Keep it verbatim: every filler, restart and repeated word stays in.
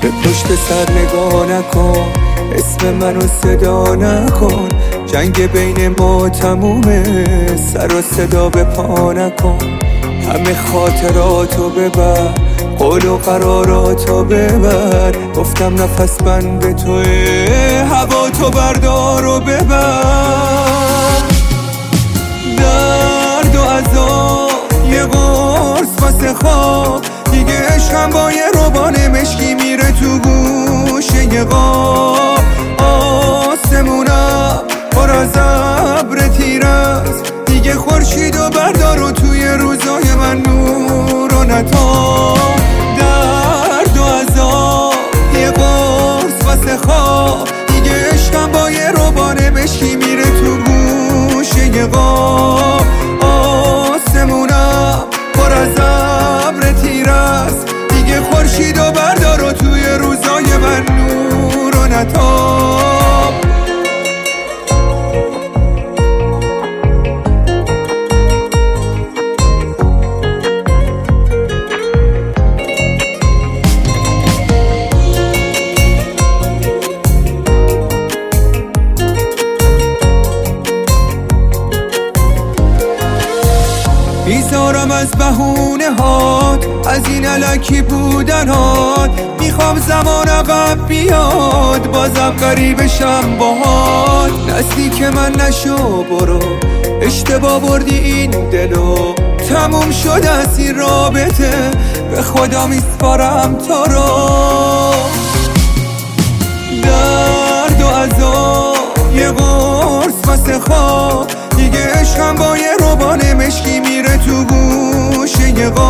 به پشت سر نگاه نکن، اسم منو صدا نکن، جنگ بین ما تمومه، سر و صدا به پا نکن. همه خاطراتو ببر، قول و قراراتو ببر، گفتم نفس بند توه، هوا تو بردار و ببر. درد و عذاب یه قرص واسه خواب، دیگه عشقم با یه روبان مشکی میره تو گوشه یه قاب. آسمونم پر از ابر تیرست، دیگه خورشید و بردار و توی روزای من نور و نتاب. درد و عذاب یه قرص واسه خواب، دیگه عشقم با یه روبان مشکی میره تو گوشه یه قاب. آسمونم پر از ابر تیرست، دیگه خورشید و بردار و توی روزای من نور و نتاب. بیزارم از بهونه هات، از این الکی بودن هات، میخوام زمان عقب بیاد، بازم قریبشم باهات. نزدیک من نشو برو، اشتباه بردی این دلو، تموم شد از این رابطه، به خدا میسپارم تو رو. درد و عذاب یه قرص واسه خواب، دیگه عشقم با یه روبان مشکی میره تو گوشه یه قاب.